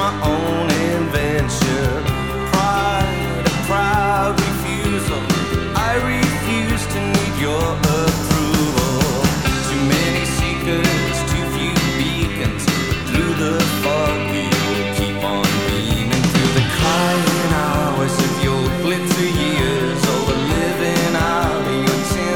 my own invention. Pride, a proud refusal. I refuse to need your